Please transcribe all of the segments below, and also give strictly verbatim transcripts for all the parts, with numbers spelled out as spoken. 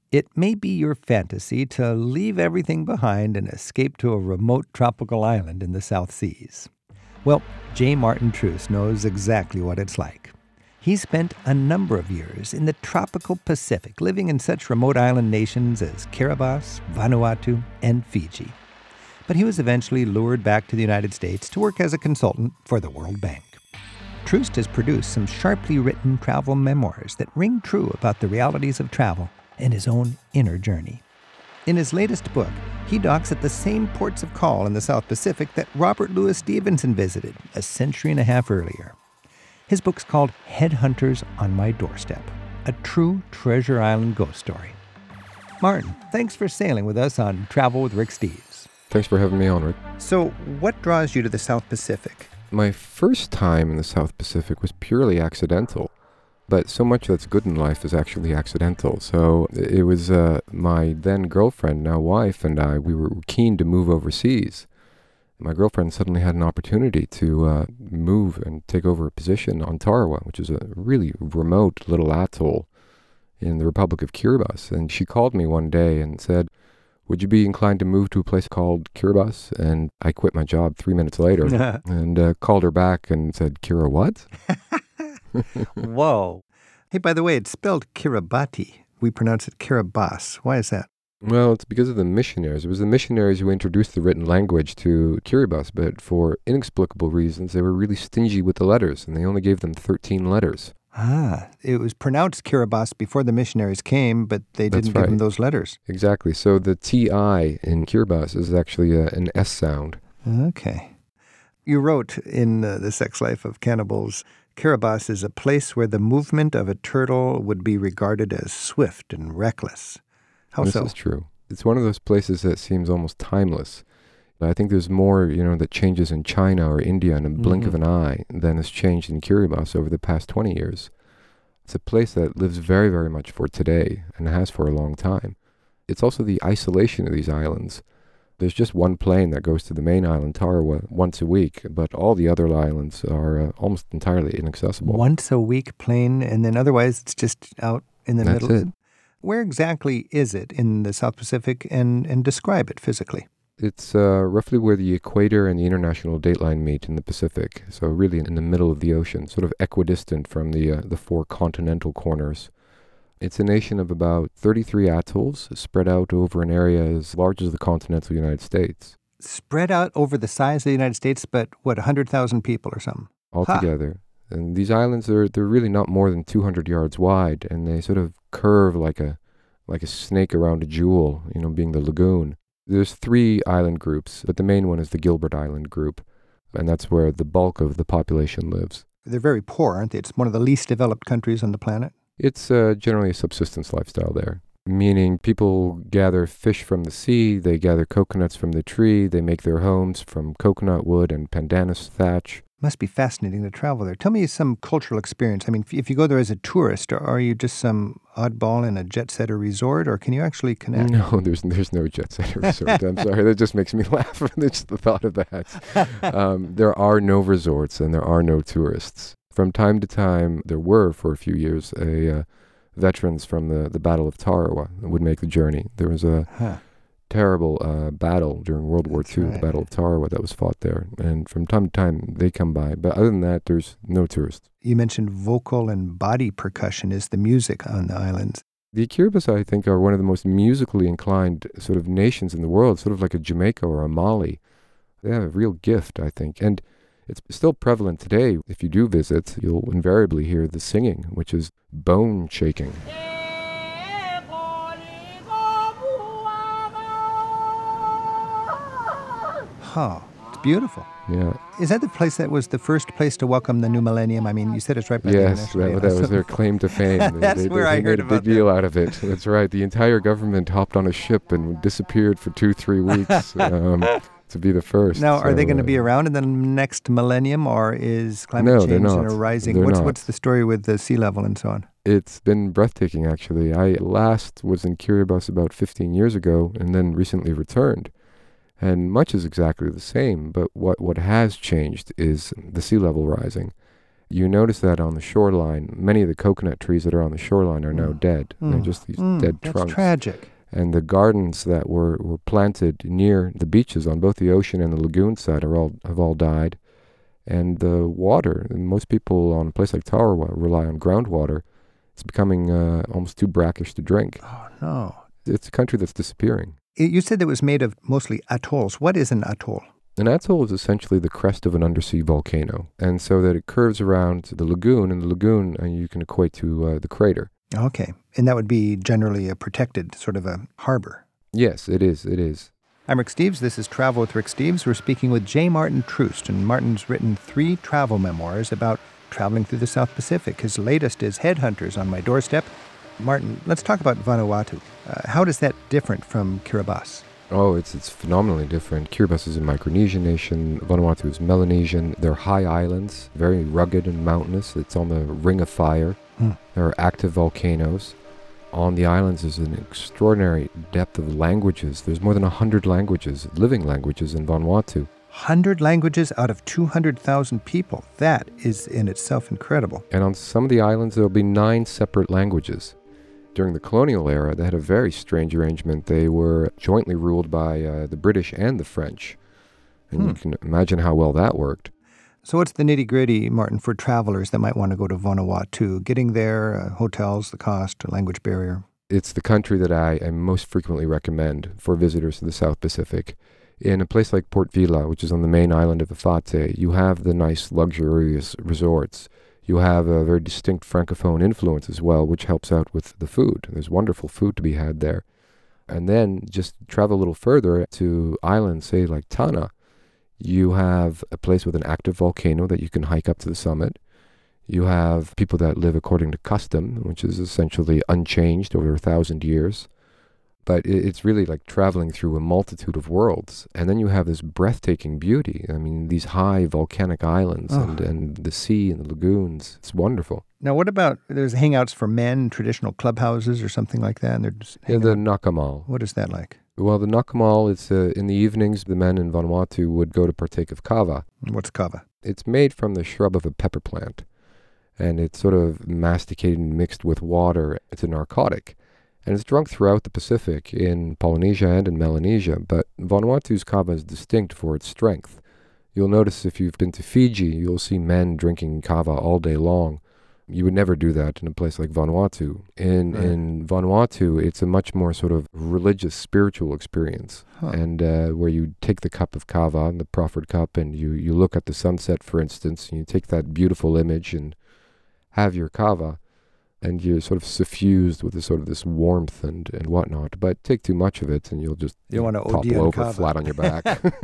It may be your fantasy to leave everything behind and escape to a remote tropical island in the South Seas. Well, J. Martin Troost knows exactly what it's like. He spent a number of years in the tropical Pacific, living in such remote island nations as Kiribati, Vanuatu, and Fiji. But he was eventually lured back to the United States to work as a consultant for the World Bank. Troost has produced some sharply written travel memoirs that ring true about the realities of travel and his own inner journey. In his latest book, he docks at the same ports of call in the South Pacific that Robert Louis Stevenson visited a century and a half earlier. His book's called Headhunters on My Doorstep, a true Treasure Island ghost story. Martin, thanks for sailing with us on Travel with Rick Steves. Thanks for having me on, Rick. So, what draws you to the South Pacific? My first time in the South Pacific was purely accidental, but so much that's good in life is actually accidental. So it was uh, my then girlfriend, now wife, and I, we were keen to move overseas. My girlfriend suddenly had an opportunity to uh, move and take over a position on Tarawa, which is a really remote little atoll in the Republic of Kiribati. And she called me one day and said, would you be inclined to move to a place called Kiribati? And I quit my job three minutes later and uh, called her back and said, Kira what? Whoa. Hey, by the way, it's spelled Kiribati. We pronounce it Kiribati. Why is that? Well, it's because of the missionaries. It was the missionaries who introduced the written language to Kiribati, but for inexplicable reasons, they were really stingy with the letters, and they only gave them thirteen letters. Ah, it was pronounced Kiribati before the missionaries came, but they didn't That's give right. them those letters. Exactly. So the T I in Kiribati is actually a, an S sound. Okay. You wrote in uh, The Sex Life of Cannibals, Kiribati is a place where the movement of a turtle would be regarded as swift and reckless. How this so? This is true. It's one of those places that seems almost timeless. I think there's more, you know, that changes in China or India in a blink mm-hmm. of an eye than has changed in Kiribati over the past twenty years. It's a place that lives very, very much for today and has for a long time. It's also the isolation of these islands. There's just one plane that goes to the main island, Tarawa, once a week, but all the other islands are uh, almost entirely inaccessible. Once a week plane, and then otherwise it's just out in the That's middle? It. Where exactly is it in the South Pacific, and, and describe it physically? It's uh, roughly where the equator and the international dateline meet in the Pacific, so really in the middle of the ocean, sort of equidistant from the uh, the four continental corners. It's a nation of about thirty-three atolls spread out over an area as large as the continental United States. Spread out over the size of the United States, but what, one hundred thousand people or something? Altogether. Huh. And these islands, are they're really not more than two hundred yards wide, and they sort of curve like a like a snake around a jewel, you know, being the lagoon. There's three island groups, but the main one is the Gilbert Island group, and that's where the bulk of the population lives. They're very poor, aren't they? It's one of the least developed countries on the planet. It's uh, generally a subsistence lifestyle there, meaning people gather fish from the sea, they gather coconuts from the tree, they make their homes from coconut wood and pandanus thatch. Must be fascinating to travel there. Tell me some cultural experience. I mean, if you go there as a tourist, are you just some oddball in a jet-setter resort, or can you actually connect? No, there's there's no jet-setter resort. I'm sorry, that just makes me laugh. Just the thought of that. Um, there are no resorts and there are no tourists. From time to time, there were, for a few years, a uh, veterans from the, the Battle of Tarawa would make the journey. There was a huh. terrible uh, battle during World War That's Two, right. the Battle of Tarawa that was fought there. And from time to time, they come by. But other than that, there's no tourists. You mentioned vocal and body percussion is the music on the islands. The Kiribati, I think, are one of the most musically inclined sort of nations in the world, sort of like a Jamaica or a Mali. They have a real gift, I think. And it's still prevalent today. If you do visit, you'll invariably hear the singing, which is bone shaking. Oh, it's beautiful. Yeah. Is that the place that was the first place to welcome the new millennium? I mean, you said it's right by yes, the that, International that Day. was their claim to fame. They, That's they, where they, I they heard made a about big deal out of it. That's right. The entire government hopped on a ship and disappeared for two, three weeks um, to be the first. Now, are so, they going to uh, be around in the next millennium, or is climate No, change they're not. and a rising? They're What's not. what's the story with the sea level and so on? It's been breathtaking, actually. I last was in Kiribati about fifteen years ago and then recently returned. And much is exactly the same, but what, what has changed is the sea level rising. You notice that on the shoreline, many of the coconut trees that are on the shoreline are now Mm. dead. Mm. They're just these Mm, dead that's trunks. tragic. And the gardens that were, were planted near the beaches on both the ocean and the lagoon side are all have all died. And the water, and most people on a place like Tarawa rely on groundwater. It's becoming uh, almost too brackish to drink. Oh, no. It's a country that's disappearing. It- You said it was made of mostly atolls. What is an atoll? An atoll is essentially the crest of an undersea volcano. And so that it curves around the lagoon, and the lagoon uh, you can equate to uh, the crater. Okay. And that would be generally a protected sort of a harbor. Yes, it is. It is. I'm Rick Steves. This is Travel with Rick Steves. We're speaking with J. Martin Troost, and Martin's written three travel memoirs about traveling through the South Pacific. His latest is Headhunters on My Doorstep. Martin, let's talk about Vanuatu. Uh, how does that different from Kiribati? Oh, it's it's phenomenally different. Kiribati is a Micronesian nation. Vanuatu is Melanesian. They're high islands, very rugged and mountainous. It's on the Ring of Fire. Hmm. There are active volcanoes. On the islands is an extraordinary depth of languages. There's more than one hundred languages, living languages in Vanuatu. one hundred languages out of two hundred thousand people. That is in itself incredible. And on some of the islands, there'll be nine separate languages. During the colonial era, they had a very strange arrangement. They were jointly ruled by uh, the British and the French. And Hmm. you can imagine how well that worked. So what's the nitty-gritty, Martin, for travelers that might want to go to Vanuatu? Getting there, uh, hotels, the cost, language barrier. It's the country that I, I most frequently recommend for visitors to the South Pacific. In a place like Port Vila, which is on the main island of Efate, you have the nice luxurious resorts. You have a very distinct Francophone influence as well, which helps out with the food. There's wonderful food to be had there. And then just travel a little further to islands, say like Tana. You have a place with an active volcano that you can hike up to the summit. You have people that live according to custom, which is essentially unchanged over a thousand years. But it's really like traveling through a multitude of worlds. And then you have this breathtaking beauty. I mean, these high volcanic islands Oh. and, and the sea and the lagoons. It's wonderful. Now, what about, there's hangouts for men, traditional clubhouses or something like that? And they're just Yeah, hanging the out. Nakamal. What is that like? Well, the Nakamal, it's uh, in the evenings, the men in Vanuatu would go to partake of kava. What's kava? It's made from the shrub of a pepper plant. And it's sort of masticated and mixed with water. It's a narcotic. And it's drunk throughout the Pacific, in Polynesia and in Melanesia, but Vanuatu's kava is distinct for its strength. You'll notice if you've been to Fiji, you'll see men drinking kava all day long. You would never do that in a place like Vanuatu. In Right. in Vanuatu, it's a much more sort of religious, spiritual experience, Huh. and uh, where you take the cup of kava, the proffered cup, and you, you look at the sunset, for instance, and you take that beautiful image and have your kava, and you're sort of suffused with this sort of this warmth and, and whatnot. But take too much of it, and you'll just You wanna O D topple on over kava. flat on your back.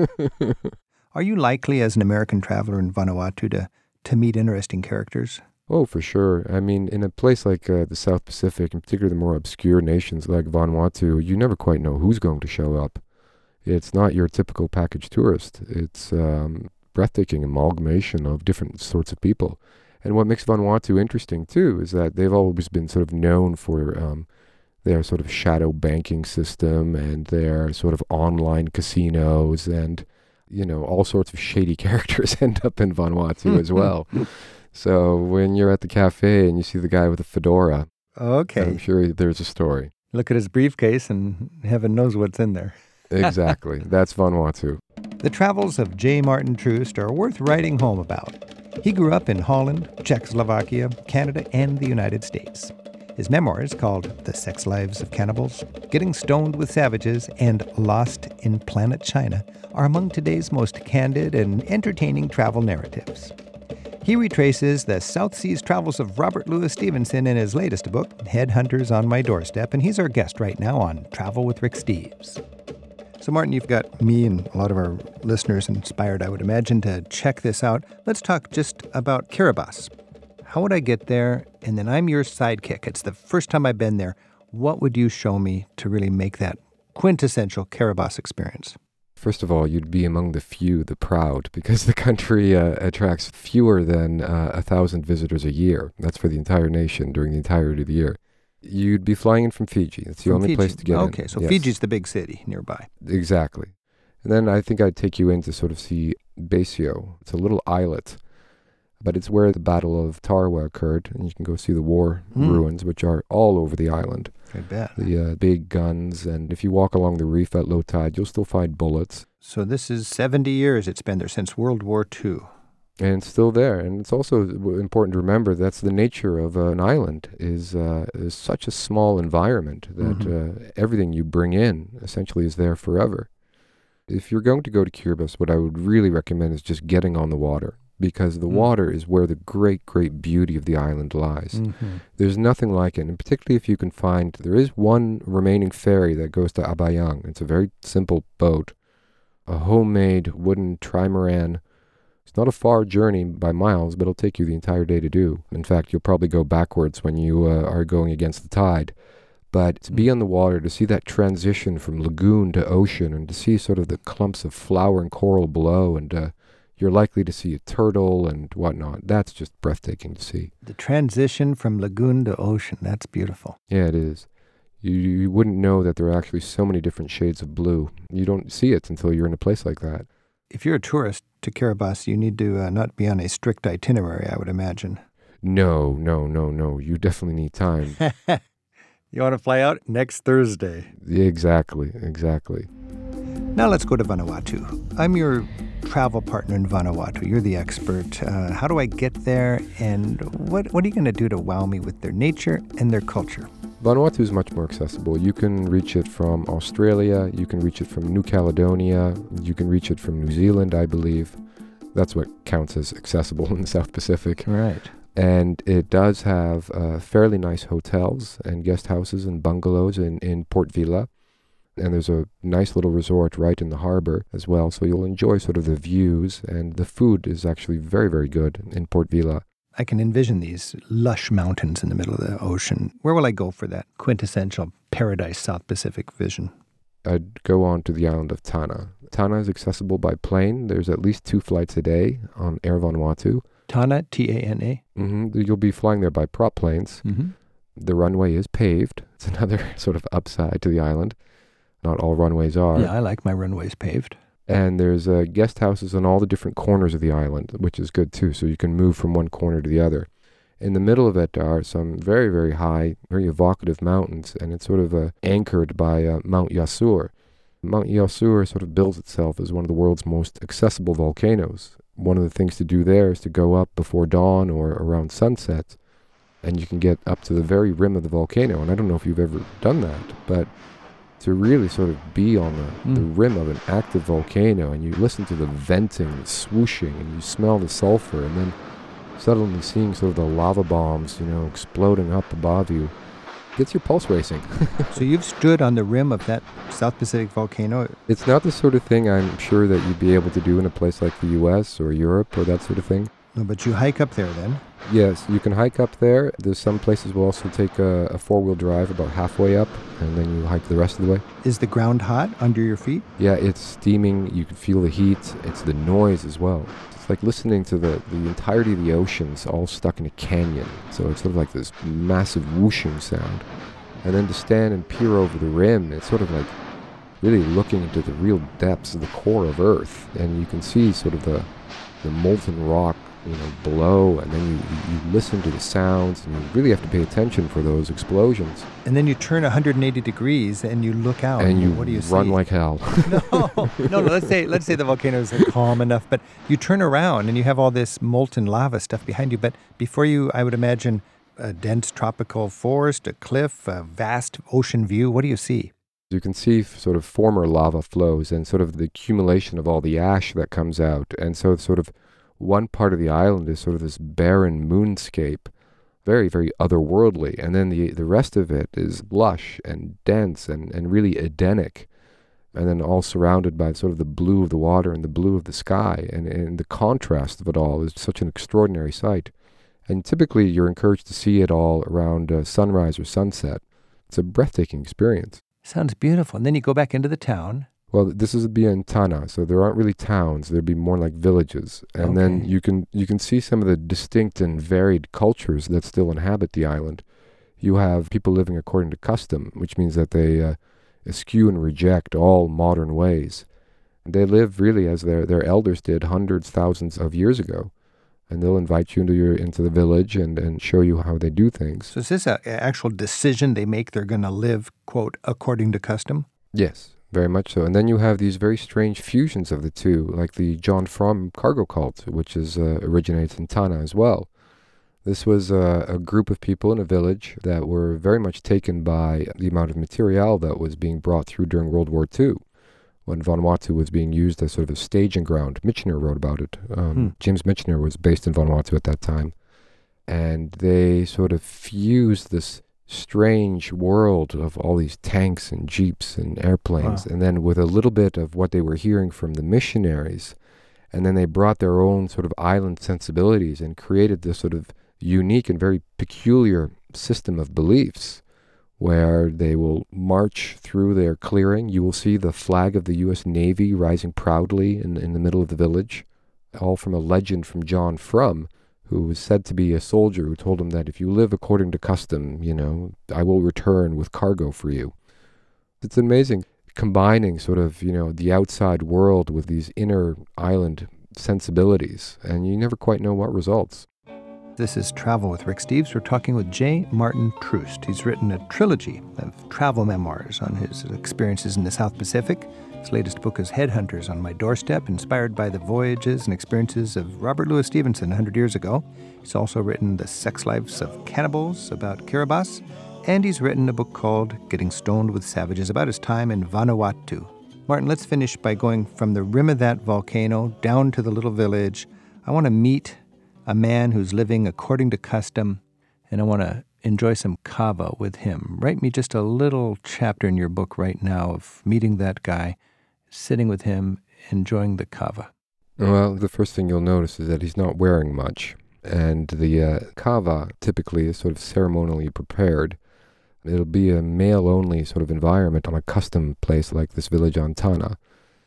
Are you likely, as an American traveler in Vanuatu, to, to meet interesting characters? Oh, for sure. I mean, in a place like uh, the South Pacific, in particular the more obscure nations like Vanuatu, you never quite know who's going to show up. It's not your typical package tourist. It's um, breathtaking amalgamation of different sorts of people. And what makes Vanuatu interesting, too, is that they've always been sort of known for um, their sort of shadow banking system and their sort of online casinos, and, you know, all sorts of shady characters end up in Vanuatu as well. So when you're at the cafe and you see the guy with the fedora, Okay. I'm sure there's a story. Look at his briefcase and heaven knows what's in there. Exactly. That's Vanuatu. The travels of J. Martin Troost are worth writing home about. He grew up in Holland, Czechoslovakia, Canada, and the United States. His memoirs, called The Sex Lives of Cannibals, Getting Stoned with Savages, and Lost in Planet China, are among today's most candid and entertaining travel narratives. He retraces the South Seas travels of Robert Louis Stevenson in his latest book, Headhunters on My Doorstep, and he's our guest right now on Travel with Rick Steves. So, Martin, you've got me and a lot of our listeners inspired, I would imagine, to check this out. Let's talk just about Kiribati. How would I get there? And then I'm your sidekick. It's the first time I've been there. What would you show me to really make that quintessential Kiribati experience? First of all, you'd be among the few, the proud, because the country uh, attracts fewer than uh, a thousand visitors a year. That's for the entire nation during the entirety of the year. You'd be flying in from Fiji. It's the From only Fiji. place to get in. Okay, so Yes. Fiji's the big city nearby. Exactly. And then I think I'd take you in to sort of see Basio. It's a little islet but it's where the Battle of Tarawa occurred, and you can go see the war Mm. ruins, which are all over the island. I bet. The uh, big guns, and if you walk along the reef at low tide, you'll still find bullets. So this is seventy years it's been there, since World War Two. And it's still there. And it's also w- important to remember that's the nature of uh, an island is, uh, is such a small environment that Mhm. uh, everything you bring in essentially is there forever. If you're going to go to Kiribati, what I would really recommend is just getting on the water, because the Mm. water is where the great, great beauty of the island lies. Mhm. There's nothing like it, and particularly if you can find, there is one remaining ferry that goes to Abayang. It's a very simple boat, a homemade wooden trimaran. It's not a far journey by miles, but it'll take you the entire day to do. In fact, you'll probably go backwards when you uh, are going against the tide. But to be on the water, to see that transition from lagoon to ocean, and to see sort of the clumps of flowering coral below, and uh, you're likely to see a turtle and whatnot, that's just breathtaking to see. The transition from lagoon to ocean, that's beautiful. Yeah, it is. You, you wouldn't know that there are actually so many different shades of blue. You don't see it until you're in a place like that. If you're a tourist to Kiribati, you need to uh, not be on a strict itinerary, I would imagine. No, no, no, no. You definitely need time. You want to fly out next Thursday. Exactly, exactly. Now let's go to Vanuatu. I'm your travel partner in Vanuatu. You're the expert. Uh, how do I get there, and what, what are you going to do to wow me with their nature and their culture? Vanuatu is much more accessible. You can reach it from Australia, you can reach it from New Caledonia, you can reach it from New Zealand, I believe. That's what counts as accessible in the South Pacific. Right. And it does have uh, fairly nice hotels and guest houses and bungalows in, in Port Vila. And there's a nice little resort right in the harbor as well, so you'll enjoy sort of the views, and the food is actually very, very good in Port Vila. I can envision these lush mountains in the middle of the ocean. Where will I go for that quintessential paradise South Pacific vision? I'd go on to the island of Tana. Tana is accessible by plane. There's at least two flights a day on Air Vanuatu. Tana, T A N A? Mm-hmm. You'll be flying there by prop planes. Mm-hmm. The runway is paved. It's another sort of upside to the island. Not all runways are. Yeah, I like my runways paved. And there's uh, guest houses on all the different corners of the island, which is good too, so you can move from one corner to the other. In the middle of it are some very, very high, very evocative mountains, and it's sort of uh, anchored by uh, Mount Yasur. Mount Yasur sort of bills itself as one of the world's most accessible volcanoes. One of the things to do there is to go up before dawn or around sunset, and you can get up to the very rim of the volcano. And I don't know if you've ever done that, but to really sort of be on the, Mm. the rim of an active volcano, and you listen to the venting, the swooshing, and you smell the sulfur, and then suddenly seeing sort of the lava bombs, you know, exploding up above you, gets your pulse racing. So you've stood on the rim of that South Pacific volcano. It's not the sort of thing I'm sure that you'd be able to do in a place like the U S or Europe or that sort of thing. No, but you hike up there then. Yes, you can hike up there. There's some places will also take a, a four-wheel drive about halfway up, and then you hike the rest of the way. Is the ground hot under your feet? Yeah, it's steaming. You can feel the heat. It's the noise as well. It's like listening to the, the entirety of the oceans all stuck in a canyon. So it's sort of like this massive whooshing sound. And then to stand and peer over the rim, it's sort of like really looking into the real depths of the core of Earth. And you can see sort of the, the molten rock, you know, below, and then you, you listen to the sounds, and you really have to pay attention for those explosions. And then you turn one hundred eighty degrees and you look out. And you what do you run see? like hell. no, no, no. Let's say let's say the volcano is calm enough, but you turn around and you have all this molten lava stuff behind you. But before you, I would imagine a dense tropical forest, a cliff, a vast ocean view. What do you see? You can see f- sort of former lava flows and sort of the accumulation of all the ash that comes out, and so sort of one part of the island is sort of this barren moonscape, very, very otherworldly. And then the the rest of it is lush and dense and, and really Edenic. And then all surrounded by sort of the blue of the water and the blue of the sky. And, and the contrast of it all is such an extraordinary sight. And typically you're encouraged to see it all around uh, sunrise or sunset. It's a breathtaking experience. Sounds beautiful. And then you go back into the town. Well, this is be in Tana, so there aren't really towns. There'd be more like villages. And then Okay. you can you can see some of the distinct and varied cultures that still inhabit the island. You have people living according to custom, which means that they uh, eschew and reject all modern ways. They live really as their, their elders did hundreds, thousands of years ago. And they'll invite you into your into the village and, and show you how they do things. So is this an actual decision they make? They're going to live, quote, according to custom? Yes, very much so. And then you have these very strange fusions of the two, like the John Frum cargo cult, which is uh, originates in Tana as well. This was uh, a group of people in a village that were very much taken by the amount of material that was being brought through during World War Two, when Vanuatu was being used as sort of a staging ground. Michener wrote about it. Um, hmm. James Michener was based in Vanuatu at that time. And they sort of fused this strange world of all these tanks and jeeps and airplanes, wow. and then with a little bit of what they were hearing from the missionaries, and then they brought their own sort of island sensibilities and created this sort of unique and very peculiar system of beliefs, where they will march through their clearing. You will see the flag of the U S Navy rising proudly in, in the middle of the village, all from a legend from John Frum, who was said to be a soldier who told him that if you live according to custom, you know, I will return with cargo for you. It's amazing, combining sort of, you know, the outside world with these inner island sensibilities, and you never quite know what results. This is Travel with Rick Steves. We're talking with J. Martin Troost. He's written a trilogy of travel memoirs on his experiences in the South Pacific. His latest book is Headhunters on My Doorstep, inspired by the voyages and experiences of Robert Louis Stevenson one hundred years ago. He's also written The Sex Lives of Cannibals about Kiribati, and he's written a book called Getting Stoned with Savages about his time in Vanuatu. Martin, let's finish by going from the rim of that volcano down to the little village. I want to meet a man who's living according to custom, and I want to enjoy some kava with him. Write me just a little chapter in your book right now of meeting that guy, sitting with him, enjoying the kava. Well, the first thing you'll notice is that he's not wearing much, and the uh, kava typically is sort of ceremonially prepared. It'll be a male-only sort of environment on a custom place like this village on Tana,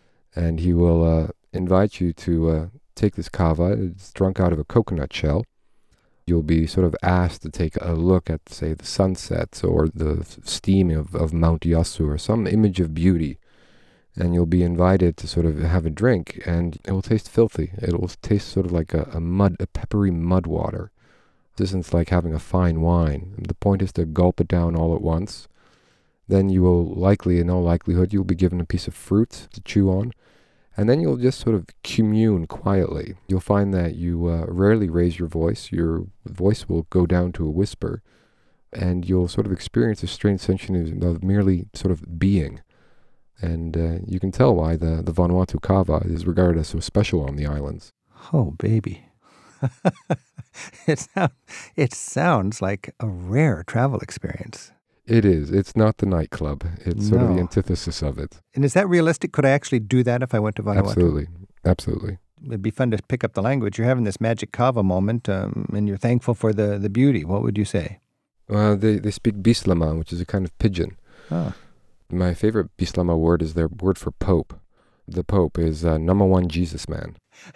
and he will uh, invite you to uh, take this kava. It's drunk out of a coconut shell. You'll be sort of asked to take a look at, say, the sunsets or the steam of, of Mount Yasu or some image of beauty. And you'll be invited to sort of have a drink, and it will taste filthy. It will taste sort of like a, a mud, a peppery mud water. This isn't like having a fine wine. The point is to gulp it down all at once. Then you will likely, in all likelihood, you'll be given a piece of fruit to chew on. And then you'll just sort of commune quietly. You'll find that you uh, rarely raise your voice. Your voice will go down to a whisper. And you'll sort of experience a strange sensation of merely sort of being. And uh, you can tell why the, the Vanuatu kava is regarded as so special on the islands. Oh, baby. it, sound, it sounds like a rare travel experience. It is. It's not the nightclub. It's sort no. of the antithesis of it. And is that realistic? Could I actually do that if I went to Vanuatu? Absolutely. Absolutely. It'd be fun to pick up the language. You're having this magic kava moment, um, and you're thankful for the, the beauty. What would you say? Well, they, they speak Bislama, which is a kind of pigeon. Oh. My favorite Bislama word is their word for Pope. The Pope is uh, number one Jesus man.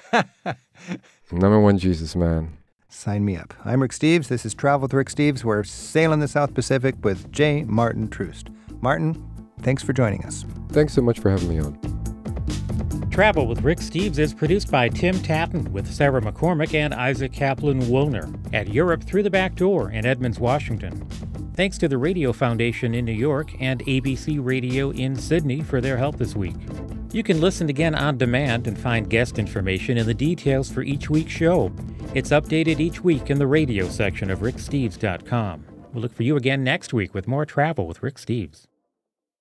Number one Jesus man. Sign me up. I'm Rick Steves. This is Travel with Rick Steves. We're sailing the South Pacific with J. Martin Troost. Martin, thanks for joining us. Thanks so much for having me on. Travel with Rick Steves is produced by Tim Tatton with Sarah McCormick and Isaac Kaplan-Woolner at Europe Through the Back Door in Edmonds, Washington. Thanks to the Radio Foundation in New York and A B C Radio in Sydney for their help this week. You can listen again on demand and find guest information in the details for each week's show. It's updated each week in the radio section of rick steves dot com. We'll look for you again next week with more Travel with Rick Steves.